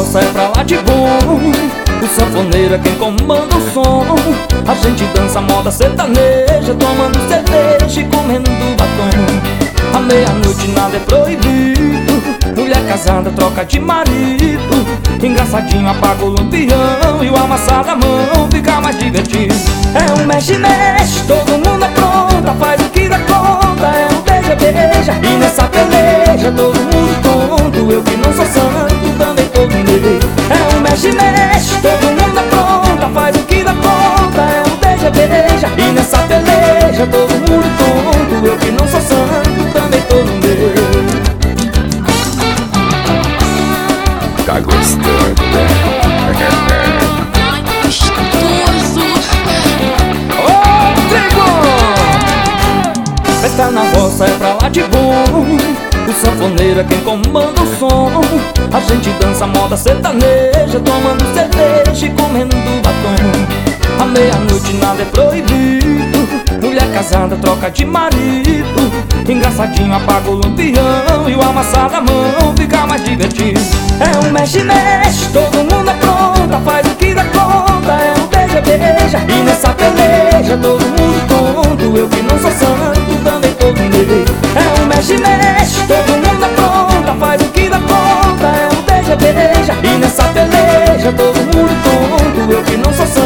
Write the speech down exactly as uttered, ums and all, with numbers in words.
roça é pra lá de bom. O sanfoneiro é quem comanda o som. A gente dança moda sertaneja, tomando cerveja e comendo batom. À meia-noite nada é proibido. Mulher casada troca de marido. Engraçadinho apaga o lampião e o amassar da mão fica mais divertido. É um mexe-mexe, todo mundo é pronta, faz o que dá conta. É um beija-beija e nessa peleja todo mundo tonto. Eu que não sou santo também tô no meio. É um mexe-mexe, todo mundo é pronta, faz o que dá conta. É um beija-beija e nessa peleja todo mundo tonto. Eu que não sou santo também tô no meio. Tá gostando, né? Ô, trigo! Festa na roça é pra lá de bom. O sanfoneiro é quem comanda o som. A gente dança moda sertaneja, tomando cerveja e comendo batom. À meia-noite nada é proibido. Mulher casada troca de marido. Engraçadinho apaga o lampião e o amassar da mão fica mais divertido. É um mexe-mexe, todo mundo é pronta, faz o que dá conta. É um beija-beija e nessa peleja todo mundo tonto. Eu que não sou santo também tô no meio. É um mexe-mexe, todo mundo é pronta, faz o que dá conta. É um beija-beija e nessa peleja todo mundo tonto. Eu que não sou santo